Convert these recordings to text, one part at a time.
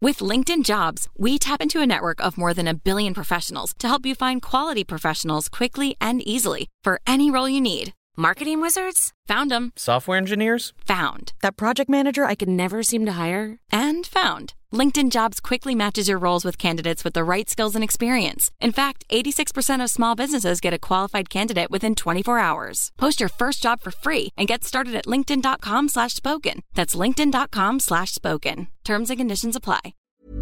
With LinkedIn Jobs, we tap into a network of more than 1 billion professionals to help you find quality professionals quickly and easily for any role you need. Marketing wizards? Found them. Software engineers? Found. That project manager I could never seem to hire? And found. LinkedIn Jobs quickly matches your roles with candidates with the right skills and experience. In fact, 86% of small businesses get a qualified candidate within 24 hours. Post your first job for free and get started at linkedin.com/spoken. That's linkedin.com/spoken. Terms and conditions apply.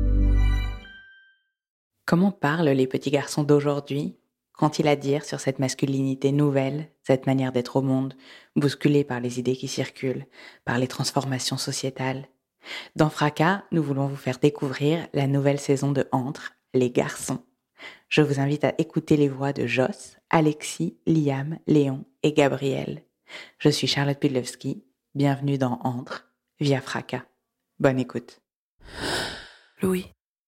Comment parlent les petits garçons d'aujourd'hui? Qu'ont-ils à dire sur cette masculinité nouvelle, cette manière d'être au monde, bousculée par les idées qui circulent, par les transformations sociétales? Dans Fracas, nous voulons vous faire découvrir la nouvelle saison de Entre, les garçons. Je vous invite à écouter les voix de Joss, Alexis, Liam, Léon et Gabriel. Je suis Charlotte Pudlowski, bienvenue dans Entre, via Fracas. Bonne écoute. Louis.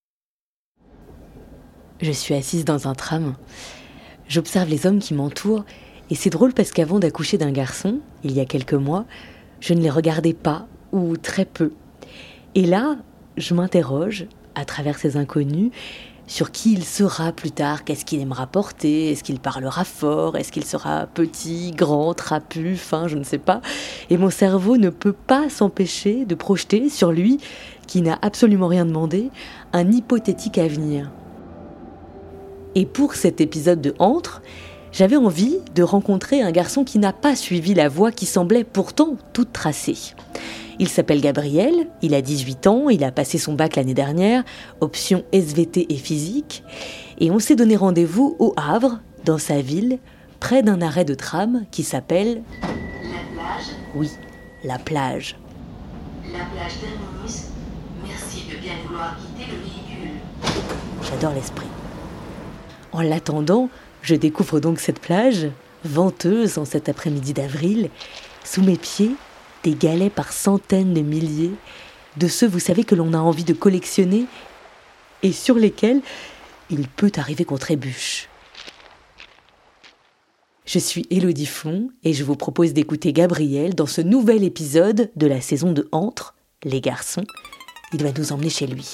Je suis assise dans un tram. J'observe les hommes qui m'entourent et c'est drôle parce qu'avant d'accoucher d'un garçon, il y a quelques mois, je ne les regardais pas ou très peu. Et là, je m'interroge, à travers ces inconnus, sur qui il sera plus tard, qu'est-ce qu'il aimera porter, est-ce qu'il parlera fort, est-ce qu'il sera petit, grand, trapu, fin, je ne sais pas. Et mon cerveau ne peut pas s'empêcher de projeter sur lui, qui n'a absolument rien demandé, un hypothétique avenir. Et pour cet épisode de Entre, j'avais envie de rencontrer un garçon qui n'a pas suivi la voie qui semblait pourtant toute tracée. Il s'appelle Gabriel, il a 18 ans, il a passé son bac l'année dernière, option SVT et physique, et on s'est donné rendez-vous au Havre, dans sa ville, près d'un arrêt de tram qui s'appelle... La plage. Oui, la plage. La plage terminus. Merci de bien vouloir quitter le véhicule. J'adore l'esprit. En l'attendant, je découvre donc cette plage, venteuse en cet après-midi d'avril. Sous mes pieds, des galets par centaines de milliers, de ceux, vous savez, que l'on a envie de collectionner et sur lesquels il peut arriver qu'on trébuche. Je suis Élodie Flon et je vous propose d'écouter Gabriel dans ce nouvel épisode de la saison de Entre, les garçons. Il va nous emmener chez lui.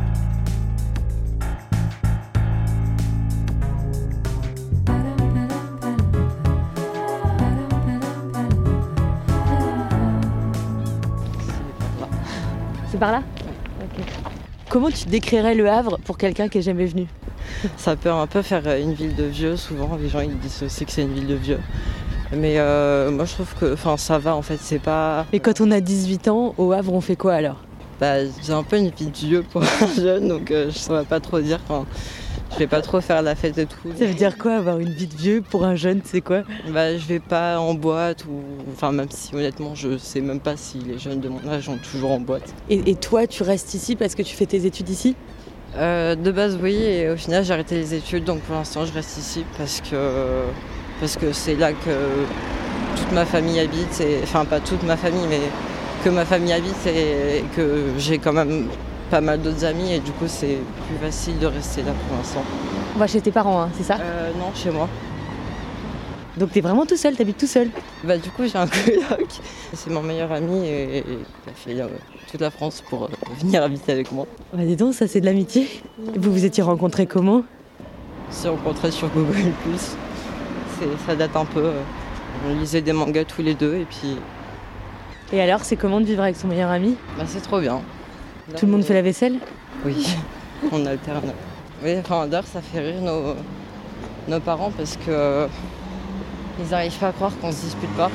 C'est par là ? Okay. Comment tu décrirais le Havre pour quelqu'un qui n'est jamais venu ? Ça peut un peu faire une ville de vieux, souvent les gens ils disent aussi que c'est une ville de vieux. Mais moi je trouve que ça va en fait, c'est pas... Et quand on a 18 ans, au Havre on fait quoi alors ? J'ai un peu une vie de vieux pour un jeune, donc je ne saurais pas trop dire. Je vais pas trop faire la fête et tout. Ça veut dire quoi avoir une vie de vieux pour un jeune, c'est quoi ? Je vais pas en boîte même si honnêtement je sais même pas si les jeunes de mon âge vont toujours en boîte. Et toi tu restes ici parce que tu fais tes études ici ? De base oui, et au final j'ai arrêté les études, donc pour l'instant je reste ici parce que c'est là que toute ma famille habite, pas toute ma famille mais que ma famille habite et que j'ai quand même pas mal d'autres amis et du coup c'est plus facile de rester là pour l'instant. On va chez tes parents, hein, c'est ça ? Non, chez moi. Donc t'es vraiment tout seul, t'habites tout seul ? Du coup j'ai un coloc, c'est mon meilleur ami et il a fait toute la France pour venir habiter avec moi. Dis donc, ça c'est de l'amitié. Et vous vous étiez rencontrés comment ? On s'est rencontrés sur Google+. Ça date un peu, on lisait des mangas tous les deux et puis... Et alors c'est comment de vivre avec son meilleur ami ? C'est trop bien. Tout le monde fait la vaisselle ? Oui, on alterne. Oui, d'ailleurs, ça fait rire nos parents parce que ils n'arrivent pas à croire qu'on se dispute pas.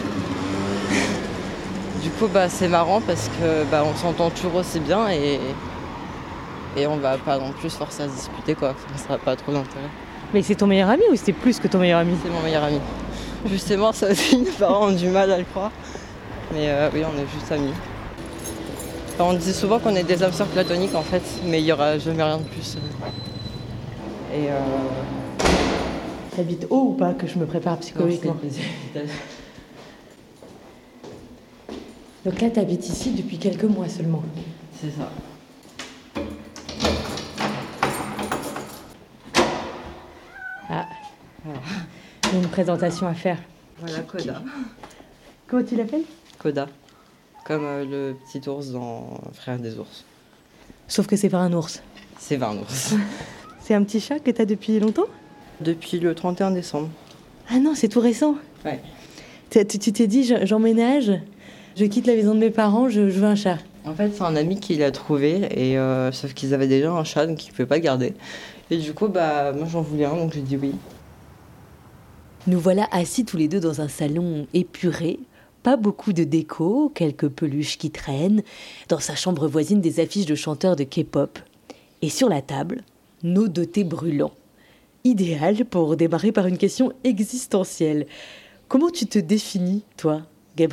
Du coup, c'est marrant parce que on s'entend toujours aussi bien et on va pas non plus se forcer à se disputer quoi. Ça n'a pas trop d'intérêt. Mais c'est ton meilleur ami ou c'est plus que ton meilleur ami ? C'est mon meilleur ami. Justement, ça aussi, nos parents ont du mal à le croire. Mais oui, on est juste amis. On dit souvent qu'on est des âmes sœurs platoniques en fait, mais il n'y aura jamais rien de plus. Et T'habites haut ou pas, que je me prépare psychologiquement ? Donc là, t'habites ici depuis quelques mois seulement. C'est ça. J'ai une présentation à faire. Voilà, Koda. Comment tu l'appelles ? Koda. Comme le petit ours dans Frères des ours. Sauf que c'est pas un ours. C'est 20 ours. C'est un petit chat que t'as depuis longtemps? Depuis le 31 décembre. Ah non, c'est tout récent. Ouais. Tu t'es dit, j'emménage, je quitte la maison de mes parents, je veux un chat. En fait, c'est un ami qui l'a trouvé, et sauf qu'ils avaient déjà un chat, donc ils ne pouvaient pas le garder. Et du coup, moi j'en voulais un, donc j'ai dit oui. Nous voilà assis tous les deux dans un salon épuré. Pas beaucoup de déco, quelques peluches qui traînent. Dans sa chambre voisine, des affiches de chanteurs de K-pop. Et sur la table, nos deux thés brûlants. Idéal pour démarrer par une question existentielle. Comment tu te définis, toi, Gabriel ?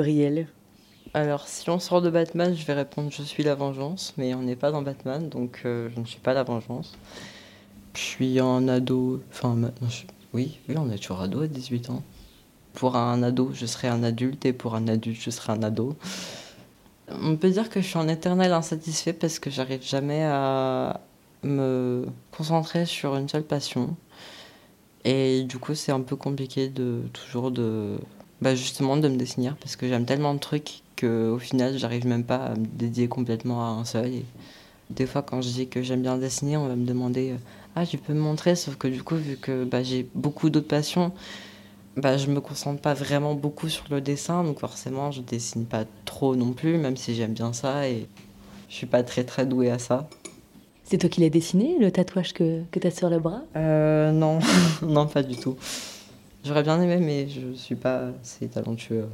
Alors, si on sort de Batman, je vais répondre je suis la vengeance, mais on n'est pas dans Batman, donc je ne suis pas la vengeance. Je suis un ado, oui, on est toujours ado à 18 ans. Pour un ado, je serai un adulte, et pour un adulte, je serai un ado. On peut dire que je suis en éternel insatisfait parce que j'arrive jamais à me concentrer sur une seule passion. Et du coup, c'est un peu compliqué justement de me définir parce que j'aime tellement de trucs qu'au final, j'arrive même pas à me dédier complètement à un seul. Et des fois, quand je dis que j'aime bien dessiner, on va me demander tu peux me montrer, sauf que du coup, vu que j'ai beaucoup d'autres passions, je me concentre pas vraiment beaucoup sur le dessin, donc forcément, je dessine pas trop non plus, même si j'aime bien ça et je suis pas très très douée à ça. C'est toi qui l'as dessiné, le tatouage que t'as sur le bras ? Non, non, pas du tout. J'aurais bien aimé, mais je suis pas assez talentueux.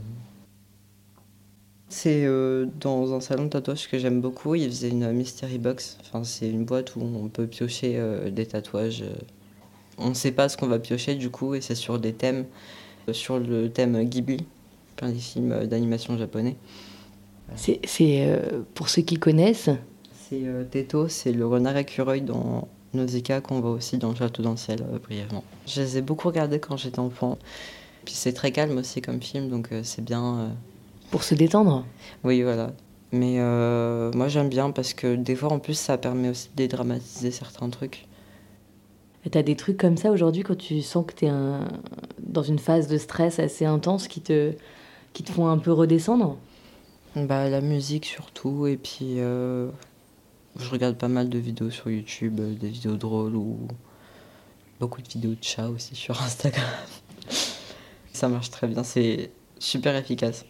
C'est dans un salon de tatouage que j'aime beaucoup. Il faisait une mystery box. Enfin, c'est une boîte où on peut piocher des tatouages. On ne sait pas ce qu'on va piocher du coup, et c'est sur des thèmes. Sur le thème Ghibli, plein des films d'animation japonais. C'est pour ceux qui connaissent. C'est Teto, c'est le renard écureuil dans Nausicaa qu'on voit aussi dans le Château dans le ciel, brièvement. Je les ai beaucoup regardés quand j'étais enfant. Puis c'est très calme aussi comme film, donc c'est bien. Pour se détendre ? Oui, voilà. Mais moi j'aime bien parce que des fois en plus ça permet aussi de dédramatiser certains trucs. Et t'as des trucs comme ça aujourd'hui quand tu sens que t'es dans une phase de stress assez intense qui te font un peu redescendre ? La musique surtout, et puis je regarde pas mal de vidéos sur YouTube, des vidéos drôles ou beaucoup de vidéos de chats aussi sur Instagram. Ça marche très bien, c'est super efficace.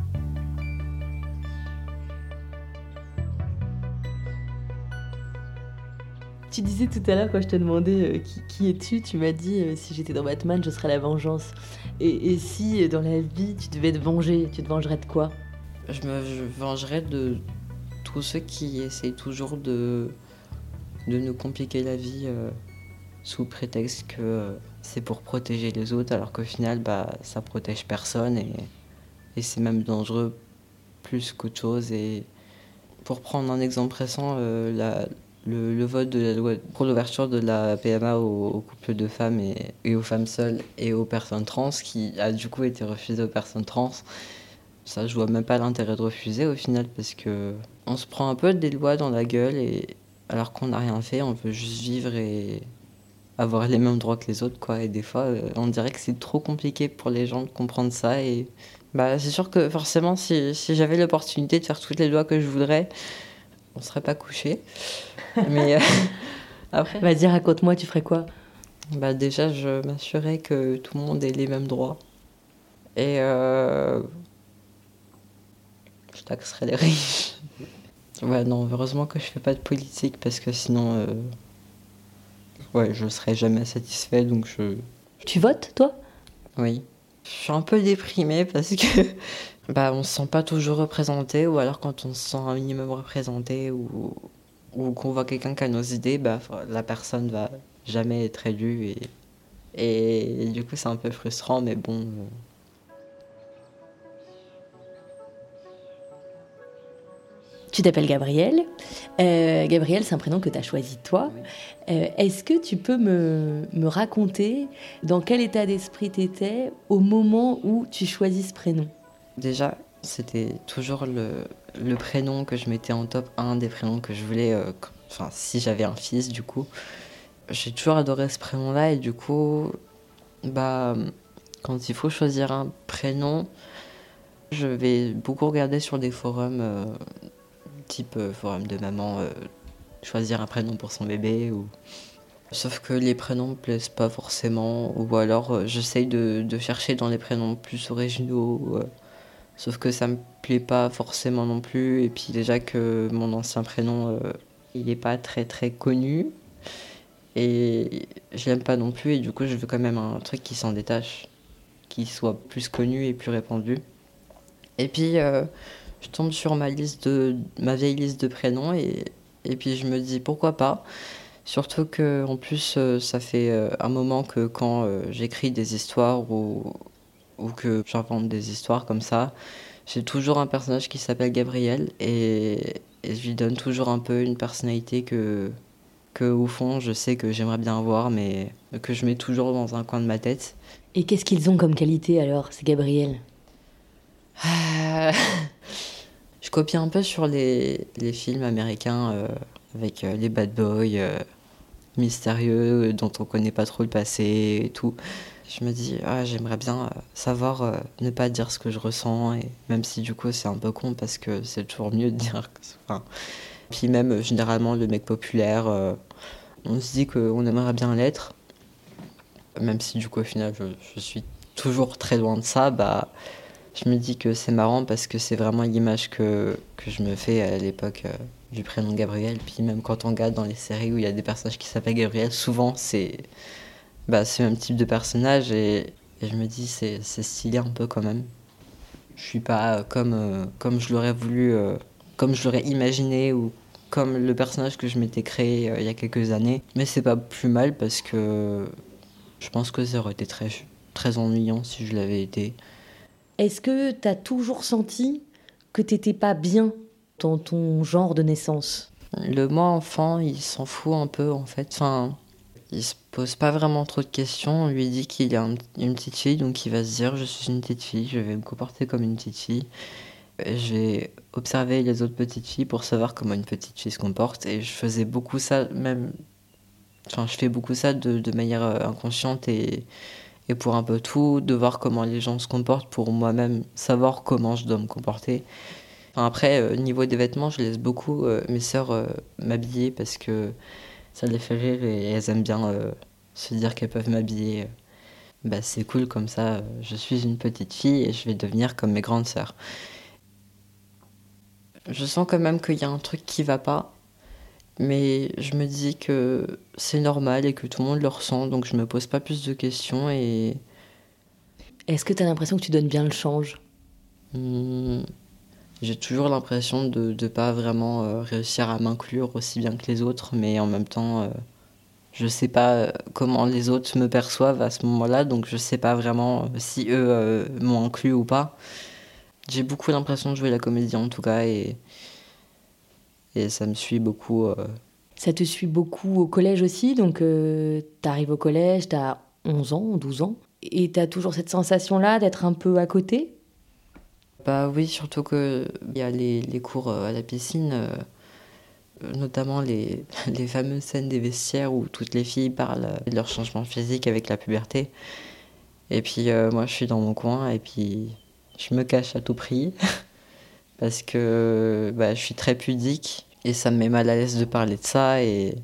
Tu disais tout à l'heure, quand je te demandais qui es-tu, tu m'as dit si j'étais dans Batman, je serais la vengeance. Et si dans la vie, tu devais te venger, tu te vengerais de quoi ? Je vengerais de tous ceux qui essayent toujours de nous compliquer la vie sous prétexte que c'est pour protéger les autres, alors qu'au final, ça protège personne et c'est même dangereux plus qu'autre chose. Et pour prendre un exemple récent, le vote de la loi pour l'ouverture de la PMA aux couples de femmes et aux femmes seules et aux personnes trans, qui a du coup été refusé aux personnes trans. Ça, je vois même pas l'intérêt de refuser au final, parce que on se prend un peu des lois dans la gueule, et alors qu'on n'a rien fait, on veut juste vivre et avoir les mêmes droits que les autres, quoi. Et des fois, on dirait que c'est trop compliqué pour les gens de comprendre ça. Et c'est sûr que forcément, si j'avais l'opportunité de faire toutes les lois que je voudrais, on serait pas couchés. Mais après, vas-y, raconte-moi, tu ferais quoi ? Déjà, je m'assurais que tout le monde ait les mêmes droits. Et je taxerais les riches. Ouais, non, heureusement que je fais pas de politique, parce que sinon, je serais jamais satisfait, donc je... Tu votes, toi ? Oui. Je suis un peu déprimée parce que on se sent pas toujours représenté, ou alors quand on se sent un minimum représenté ou qu'on voit quelqu'un qui a nos idées, la personne va jamais être élue, et du coup c'est un peu frustrant, mais bon... Tu t'appelles Gabriel. Gabriel, c'est un prénom que tu as choisi toi. Oui. Est-ce que tu peux me raconter dans quel état d'esprit tu étais au moment où tu choisis ce prénom ? Déjà, c'était toujours le prénom que je mettais en top 1 des prénoms que je voulais, si j'avais un fils du coup. J'ai toujours adoré ce prénom-là, et du coup, quand il faut choisir un prénom, je vais beaucoup regarder sur des forums... type forum de maman, choisir un prénom pour son bébé. Sauf que les prénoms me plaisent pas forcément, ou alors j'essaye de chercher dans les prénoms plus originaux, sauf que ça me plaît pas forcément non plus, et puis déjà que mon ancien prénom, il est pas très très connu, et je l'aime pas non plus, et du coup je veux quand même un truc qui s'en détache, qui soit plus connu et plus répandu. Et puis je tombe sur ma vieille liste de prénoms, et puis je me dis pourquoi pas. Surtout qu'en plus, ça fait un moment que quand j'écris des histoires ou que j'invente des histoires comme ça, j'ai toujours un personnage qui s'appelle Gabriel et je lui donne toujours un peu une personnalité que au fond, je sais que j'aimerais bien avoir, mais que je mets toujours dans un coin de ma tête. Et qu'est-ce qu'ils ont comme qualité alors, ces Gabriel? Je copie un peu sur les films américains avec les bad boys mystérieux dont on connaît pas trop le passé et tout. Je me dis, j'aimerais bien savoir ne pas dire ce que je ressens, et même si du coup c'est un peu con parce que c'est toujours mieux de dire. Enfin, puis même généralement le mec populaire, on se dit qu'on aimerait bien l'être, même si du coup au final je suis toujours très loin de ça. Je me dis que c'est marrant parce que c'est vraiment l'image que je me fais à l'époque du prénom Gabriel. Puis même quand on regarde dans les séries où il y a des personnages qui s'appellent Gabriel, souvent c'est le même type de personnage, et je me dis c'est stylé un peu quand même. Je suis pas comme je l'aurais voulu, comme je l'aurais imaginé, ou comme le personnage que je m'étais créé il y a quelques années. Mais c'est pas plus mal parce que je pense que ça aurait été très, très ennuyant si je l'avais été. Est-ce que t'as toujours senti que t'étais pas bien dans ton genre de naissance? Le moi enfant, il s'en fout un peu en fait. Enfin, il se pose pas vraiment trop de questions. On lui dit qu'il est une petite fille, donc il va se dire je suis une petite fille, je vais me comporter comme une petite fille. Je vais observer les autres petites filles pour savoir comment une petite fille se comporte. Et je faisais beaucoup ça, je fais beaucoup ça de manière inconsciente et pour un peu tout, de voir comment les gens se comportent pour moi-même savoir comment je dois me comporter. Après, niveau des vêtements, je laisse beaucoup mes sœurs m'habiller parce que ça les fait rire et elles aiment bien se dire qu'elles peuvent m'habiller. C'est cool comme ça, je suis une petite fille et je vais devenir comme mes grandes sœurs. Je sens quand même qu'il y a un truc qui va pas, mais je me dis que c'est normal et que tout le monde le ressent, donc je me pose pas plus de questions. Et est-ce que t'as l'impression que tu donnes bien le change? J'ai toujours l'impression de ne pas vraiment réussir à m'inclure aussi bien que les autres, mais en même temps, je sais pas comment les autres me perçoivent à ce moment-là, donc je sais pas vraiment si eux m'ont inclus ou pas. J'ai beaucoup l'impression de jouer la comédie en tout cas, et ça me suit beaucoup. Ça te suit beaucoup au collège aussi, donc t'arrives au collège, t'as 11 ans, 12 ans, et t'as toujours cette sensation-là d'être un peu à côté? Oui, surtout qu'il y a les cours à la piscine, notamment les fameuses scènes des vestiaires où toutes les filles parlent de leur changement physique avec la puberté. Et puis moi je suis dans mon coin et puis je me cache à tout prix parce que je suis très pudique et ça me met mal à l'aise de parler de ça. Et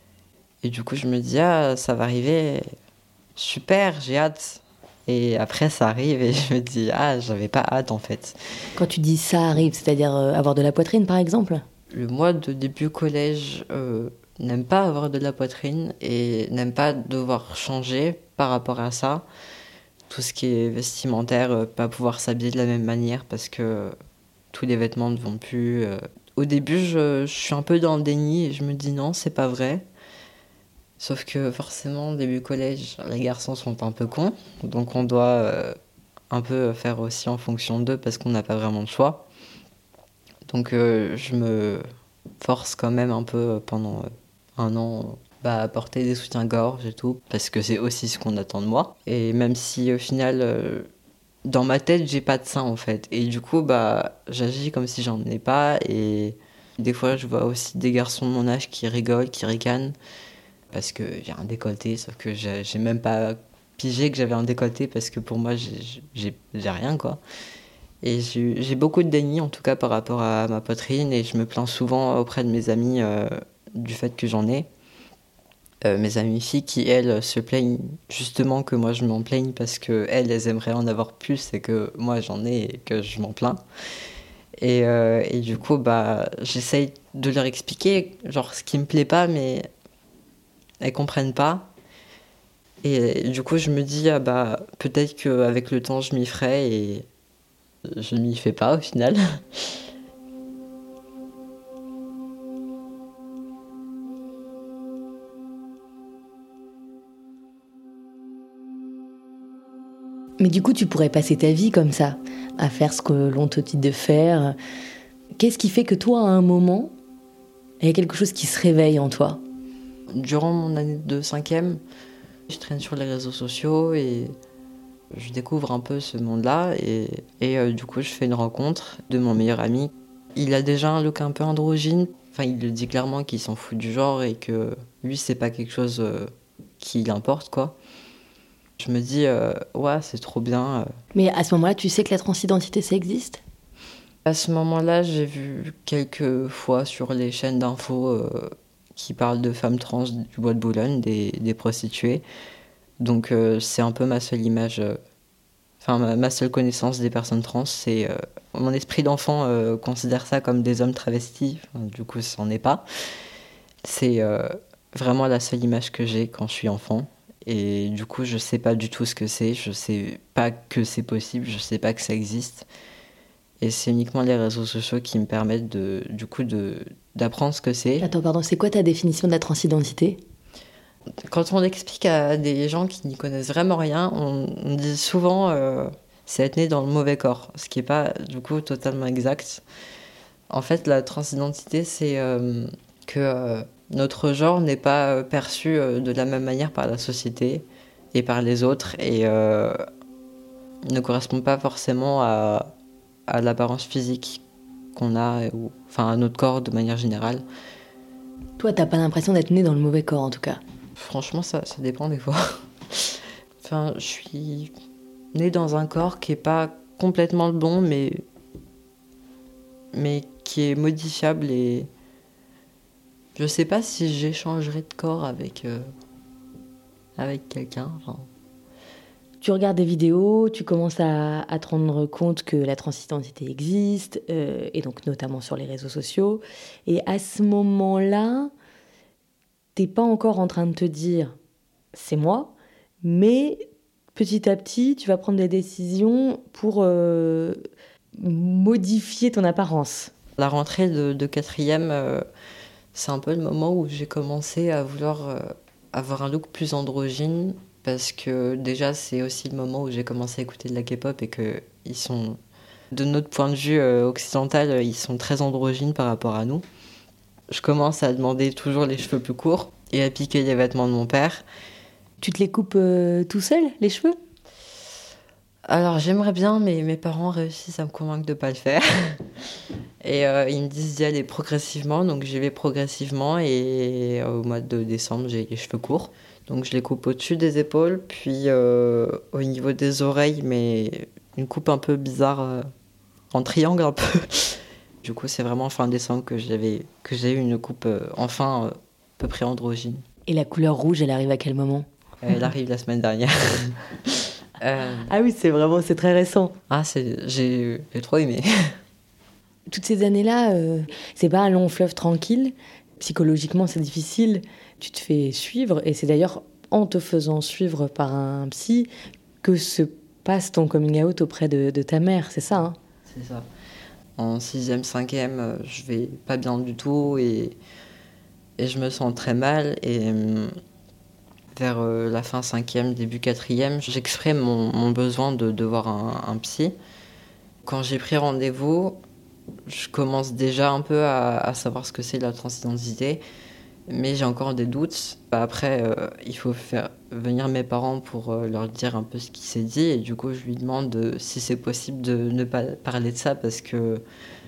du coup je me dis ça va arriver, super, j'ai hâte. Et après, ça arrive et je me dis, j'avais pas hâte en fait. Quand tu dis ça arrive, c'est-à-dire avoir de la poitrine par exemple? Le moi de début collège n'aime pas avoir de la poitrine et n'aime pas devoir changer par rapport à ça. Tout ce qui est vestimentaire, pas pouvoir s'habiller de la même manière parce que tous les vêtements ne vont plus. Au début, je suis un peu dans le déni et je me dis non, c'est pas vrai. Sauf que forcément, début collège, les garçons sont un peu cons, donc on doit un peu faire aussi en fonction d'eux parce qu'on n'a pas vraiment de choix. Donc je me force quand même un peu pendant un an à porter des soutiens-gorge et tout, parce que c'est aussi ce qu'on attend de moi. Et même si au final, dans ma tête, j'ai pas de sein en fait. Et du coup, j'agis comme si j'en ai pas. Et des fois, je vois aussi des garçons de mon âge qui rigolent, qui ricanent. Parce que j'ai un décolleté, sauf que j'ai même pas pigé que j'avais un décolleté parce que pour moi, j'ai rien, quoi. Et j'ai beaucoup de déni, en tout cas, par rapport à ma poitrine, et je me plains souvent auprès de mes amis du fait que j'en ai. Mes amies filles qui, elles, se plaignent justement que moi je m'en plaigne parce qu'elles, elles aimeraient en avoir plus et que moi j'en ai et que je m'en plains. Et du coup, j'essaye de leur expliquer genre ce qui me plaît pas, mais elles comprennent pas. Et du coup, je me dis, peut-être qu'avec le temps, je m'y ferai et je ne m'y fais pas au final. Mais du coup, tu pourrais passer ta vie comme ça, à faire ce que l'on te dit de faire. Qu'est-ce qui fait que toi, à un moment, il y a quelque chose qui se réveille en toi? Durant mon année de 5e, je traîne sur les réseaux sociaux et je découvre un peu ce monde-là. Et du coup, je fais une rencontre de mon meilleur ami. Il a déjà un look un peu androgyne. Enfin, il le dit clairement qu'il s'en fout du genre et que lui, c'est pas quelque chose qui l'importe, quoi. Je me dis, ouais, c'est trop bien. Mais à ce moment-là, tu sais que la transidentité, ça existe? À ce moment-là, j'ai vu quelques fois sur les chaînes d'infos qui parlent de femmes trans du Bois de Boulogne, des prostituées. Donc c'est un peu ma seule image, ma seule connaissance des personnes trans. C'est mon esprit d'enfant considère ça comme des hommes travestis. Du coup, ça n'en est pas. C'est vraiment la seule image que j'ai quand je suis enfant. Et du coup, je sais pas du tout ce que c'est. Je sais pas que c'est possible. Je sais pas que ça existe. Et c'est uniquement les réseaux sociaux qui me permettent d'apprendre ce que c'est. Attends, pardon, c'est quoi ta définition de la transidentité? Quand on explique à des gens qui n'y connaissent vraiment rien, on dit souvent c'est être né dans le mauvais corps, ce qui n'est pas du coup totalement exact. En fait, la transidentité, c'est que notre genre n'est pas perçu de la même manière par la société et par les autres et ne correspond pas forcément à l'apparence physique qu'on a, à notre corps de manière générale. Toi, t'as pas l'impression d'être né dans le mauvais corps, en tout cas? Franchement, ça dépend des fois. Je suis née dans un corps qui est pas complètement le bon, mais qui est modifiable et je sais pas si j'échangerai de corps avec quelqu'un. Tu regardes des vidéos, tu commences à te rendre compte que la transidentité existe, et donc notamment sur les réseaux sociaux. Et à ce moment-là, t'es pas encore en train de te dire « c'est moi », mais petit à petit, tu vas prendre des décisions pour modifier ton apparence. La rentrée de 4e, c'est un peu le moment où j'ai commencé à vouloir avoir un look plus androgyne, parce que déjà, c'est aussi le moment où j'ai commencé à écouter de la K-pop et qu'ils sont, de notre point de vue occidental, ils sont très androgynes par rapport à nous. Je commence à demander toujours les cheveux plus courts et à piquer les vêtements de mon père. Tu te les coupes tout seul, les cheveux? Alors j'aimerais bien, mais mes parents réussissent à me convaincre de ne pas le faire. Et ils me disent d'y aller progressivement, donc j'y vais progressivement et au mois de décembre, j'ai les cheveux courts. Donc je les coupe au-dessus des épaules, puis au niveau des oreilles, mais une coupe un peu bizarre, en triangle un peu. Du coup, c'est vraiment fin décembre que j'ai eu une coupe à peu près androgyne. Et la couleur rouge, elle arrive à quel moment? Elle arrive la semaine dernière. Ah oui, c'est très récent. Ah, j'ai trop aimé. Toutes ces années-là, c'est pas un long fleuve tranquille. Psychologiquement, c'est difficile. Tu te fais suivre, et c'est d'ailleurs en te faisant suivre par un psy que se passe ton coming out auprès de ta mère, c'est ça, hein? C'est ça. En 6e, 5e, je vais pas bien du tout et je me sens très mal. Et vers la fin 5e, début 4e, j'exprime mon besoin de voir un psy. Quand j'ai pris rendez-vous, je commence déjà un peu à savoir ce que c'est la transidentité, mais j'ai encore des doutes. Après, il faut faire venir mes parents pour leur dire un peu ce qui s'est dit, et du coup, je lui demande si c'est possible de ne pas parler de ça, parce que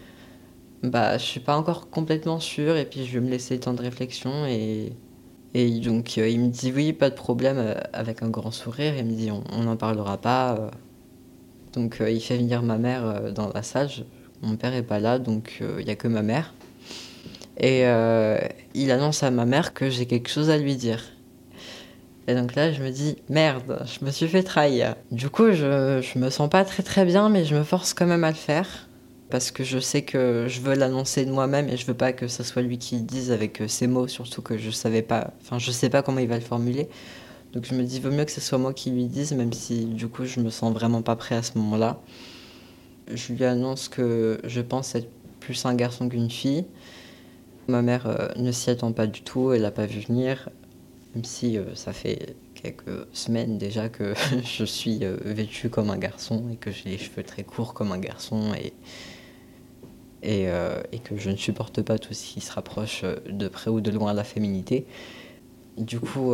je suis pas encore complètement sûre, et puis je vais me laisser le temps de réflexion, et donc il me dit oui, pas de problème, avec un grand sourire. Il me dit on n'en parlera pas. Donc il fait venir ma mère dans la salle. Mon père est pas là, donc il y a que ma mère. Et il annonce à ma mère que j'ai quelque chose à lui dire. Et donc là, je me dis, merde, je me suis fait trahir. Du coup, je me sens pas très très bien, mais je me force quand même à le faire. Parce que je sais que je veux l'annoncer de moi-même et je veux pas que ce soit lui qui le dise avec ses mots, surtout que je sais pas comment il va le formuler. Donc je me dis, vaut mieux que ce soit moi qui lui dise, même si du coup je me sens vraiment pas prêt à ce moment-là. Je lui annonce que je pense être plus un garçon qu'une fille. Ma mère ne s'y attend pas du tout, elle l'a pas vu venir, même si ça fait quelques semaines déjà que je suis vêtue comme un garçon et que j'ai les cheveux très courts comme un garçon et que je ne supporte pas tout ce qui se rapproche de près ou de loin de la féminité. Du coup...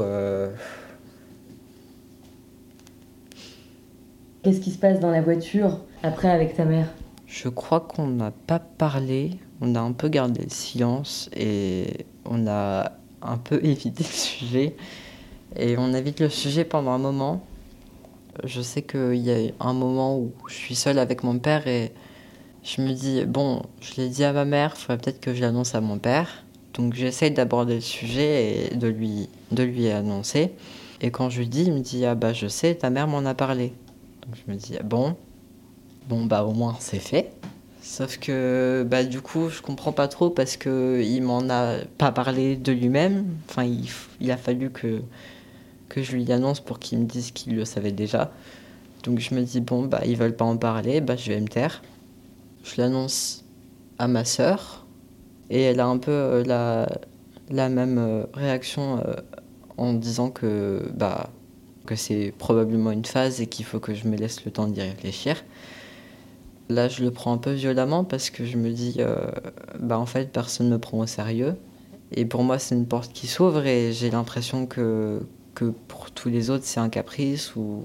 Qu'est-ce qui se passe dans la voiture après avec ta mère ? Je crois qu'on n'a pas parlé, on a un peu gardé le silence et on a un peu évité le sujet. Et on évite le sujet pendant un moment. Je sais qu'il y a un moment où je suis seule avec mon père et je me dis, bon, je l'ai dit à ma mère, il faudrait peut-être que je l'annonce à mon père. Donc j'essaye d'aborder le sujet et de lui annoncer. Et quand je lui dis, il me dit, ah bah je sais, ta mère m'en a parlé. Donc je me dis, bon bah au moins c'est fait. Sauf que bah du coup je comprends pas trop parce que il m'en a pas parlé de lui-même. Enfin il a fallu que je lui annonce pour qu'il me dise qu'il le savait déjà. Donc je me dis bon bah ils veulent pas en parler, bah je vais me taire. Je l'annonce à ma sœur et elle a un peu la même réaction en disant que c'est probablement une phase et qu'il faut que je me laisse le temps d'y réfléchir. Là, je le prends un peu violemment parce que je me dis, en fait, personne ne me prend au sérieux. Et pour moi, c'est une porte qui s'ouvre et j'ai l'impression que pour tous les autres, c'est un caprice. Ou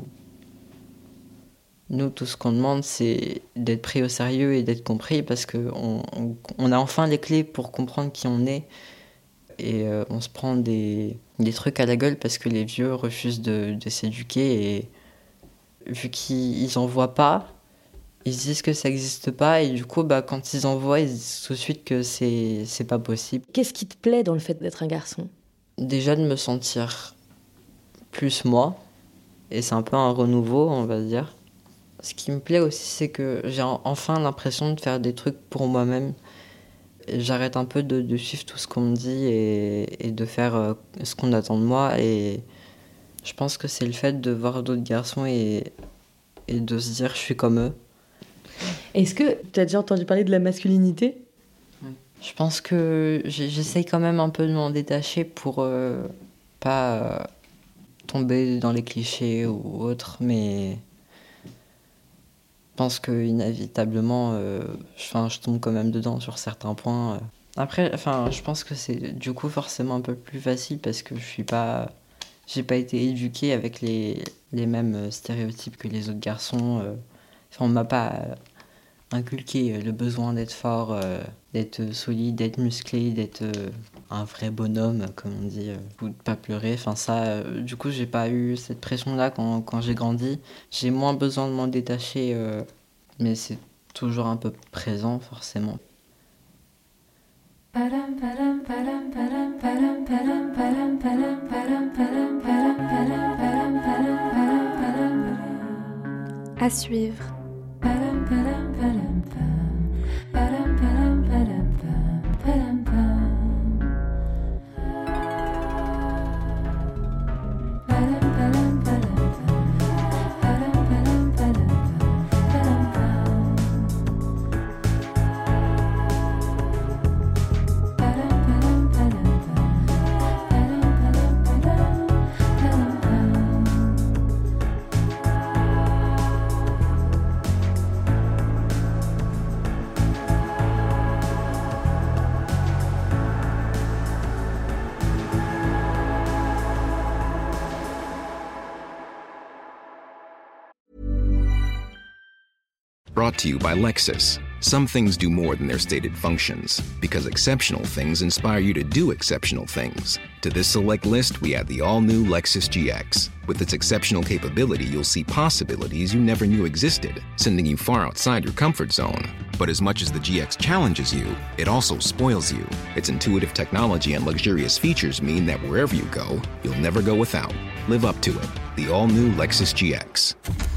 nous, tout ce qu'on demande, c'est d'être pris au sérieux et d'être compris parce qu'on a enfin les clés pour comprendre qui on est. Et on se prend des trucs à la gueule parce que les vieux refusent de s'éduquer. Et vu qu'ils en voient pas, ils se disent que ça n'existe pas. Et du coup, quand ils en voient, ils disent tout de suite que c'est pas possible. Qu'est-ce qui te plaît dans le fait d'être un garçon ? Déjà de me sentir plus moi. Et c'est un peu un renouveau, on va dire. Ce qui me plaît aussi, c'est que j'ai enfin l'impression de faire des trucs pour moi-même. J'arrête un peu de suivre tout ce qu'on me dit et de faire ce qu'on attend de moi. Et je pense que c'est le fait de voir d'autres garçons et de se dire je suis comme eux. Est-ce que tu as déjà entendu parler de la masculinité ? Je pense que j'essaye quand même un peu de m'en détacher pour pas tomber dans les clichés ou autres, mais je pense qu'inévitablement, je tombe quand même dedans sur certains points. Après, je pense que c'est du coup forcément un peu plus facile parce que j'ai pas été éduquée avec les mêmes stéréotypes que les autres garçons. On m'a pas inculqué le besoin d'être fort, d'être solide, d'être musclé, d'être un vrai bonhomme, comme on dit, ou de pas pleurer. Du coup, j'ai pas eu cette pression-là quand j'ai grandi. J'ai moins besoin de m'en détacher, mais c'est toujours un peu présent, forcément. À suivre. Brought to you by Lexus. Some things do more than their stated functions, because exceptional things inspire you to do exceptional things. To this select list, we add the all-new Lexus GX. With its exceptional capability, you'll see possibilities you never knew existed, sending you far outside your comfort zone. But as much as the GX challenges you, it also spoils you. Its intuitive technology and luxurious features mean that wherever you go, you'll never go without. Live up to it. The all-new Lexus GX.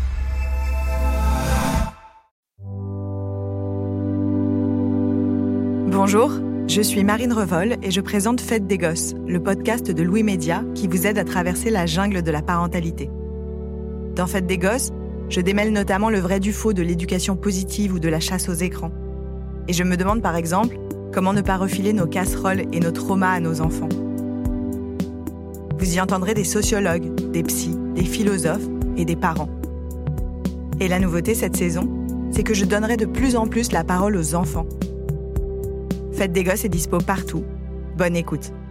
Bonjour, je suis Marine Revol et je présente Fête des Gosses, le podcast de Louis Média qui vous aide à traverser la jungle de la parentalité. Dans Fête des Gosses, je démêle notamment le vrai du faux de l'éducation positive ou de la chasse aux écrans. Et je me demande par exemple, comment ne pas refiler nos casseroles et nos traumas à nos enfants. Vous y entendrez des sociologues, des psys, des philosophes et des parents. Et la nouveauté cette saison, c'est que je donnerai de plus en plus la parole aux enfants. Fête des Gosses est dispo partout. Bonne écoute.